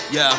Yeah,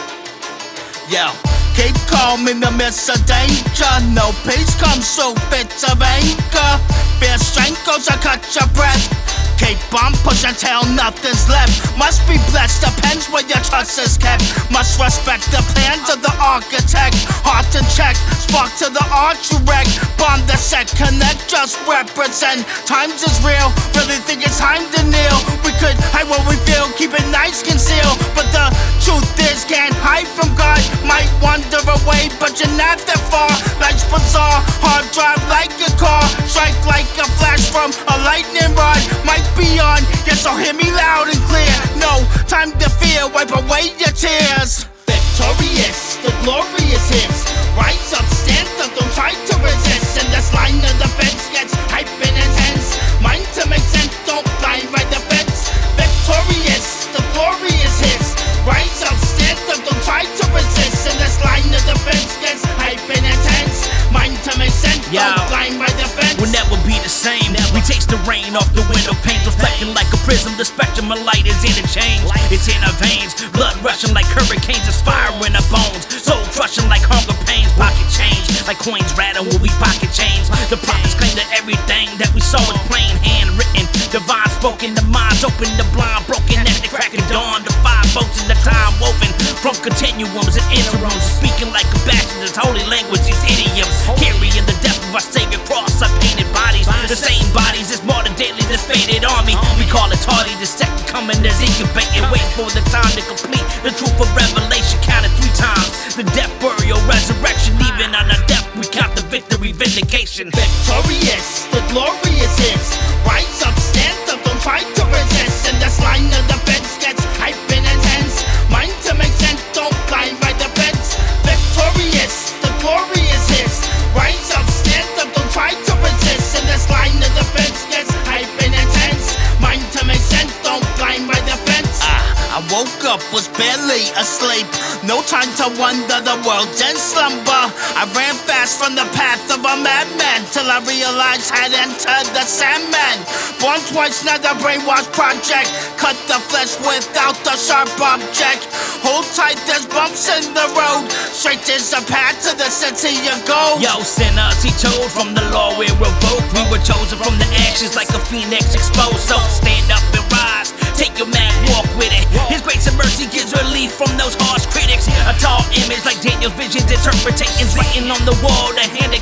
yeah. Keep calm in the midst of danger. No peace comes through fits of anger. Fear strangles or cut your breath. Keep on pushing till nothing's left. Must be blessed, depends where your trust is kept. Must respect the plans of the architect. Heart to check, spark to the arch you wreck. Bomb the set, connect, just represent. Times is real, really think it's time to kneel. We could hide what we feel, keep it nice concealed. But the truth is, can't hide from God. Might wander away, but you're not that far. Life's bizarre, hard drive like a car. Strike like a flash from a lightning rod. Might be on, yes, so hear me loud and clear. No time to fear, wipe away your tears. Victorious, the glory is his. Rise up, stand up, don't try to resist. And this line of defense gets hype and intense. Mind to make sense, don't blind right the fence. Victorious, the glory is his. Rise up, stand up, don't try to resist. And this line of defense gets hype and intense. Mind to make sense, don't blind right the fence. We'll never be the same. We taste the rain off the window panes, reflecting like a prism. The spectrum of light is interchanged. It's in our veins, blood rushing like hurricanes, it's fire in our bones. Soul crushing like hunger pains, pocket change like coins rattle when we pocket change. The prophets claim that everything that we saw was plain, handwritten, divine spoken. The minds open, the blind broken at the crack of dawn. The five boats in the time woven from continuums and interims, speaking like a bastard, holy language, these idioms, carrying the death of our Savior cross, our painted bodies. The same bodies as martyred daily, this faded army. We call it tardy, the second coming as incubating, waiting for the time to complete the truth of revelation. Counted 3 times, the death, burial, resurrection. Even on our death, we count the victory, vindication. Victorious, the glory is his. Rise up, stand up, don't try to resist. And this line of defense gets hype and intense. Mind to make sense, don't blind right the fence. Victorious, the glory is his. Rise up, stand up, don't try to resist. And this line of defense gets hype and intense. Mind to make sense, don't blind right the fence. I woke up, was barely asleep. No time to wonder, the world's in slumber. I ran fast from the path of a madman till I realized had entered the Sandman. Born twice, not a brainwash project. Cut the flesh without the sharp object. Hold tight, there's bumps in the road. Straight is the path to the city you go. Yo, sinners, he chose from the law, we're revoked. We were chosen from the ashes like a phoenix exposed. So stand up and rise, take your mad walk with it. His grace and mercy gives relief from those harsh critics. A tall image like Daniel's visions, interpretations written on the wall. The hand of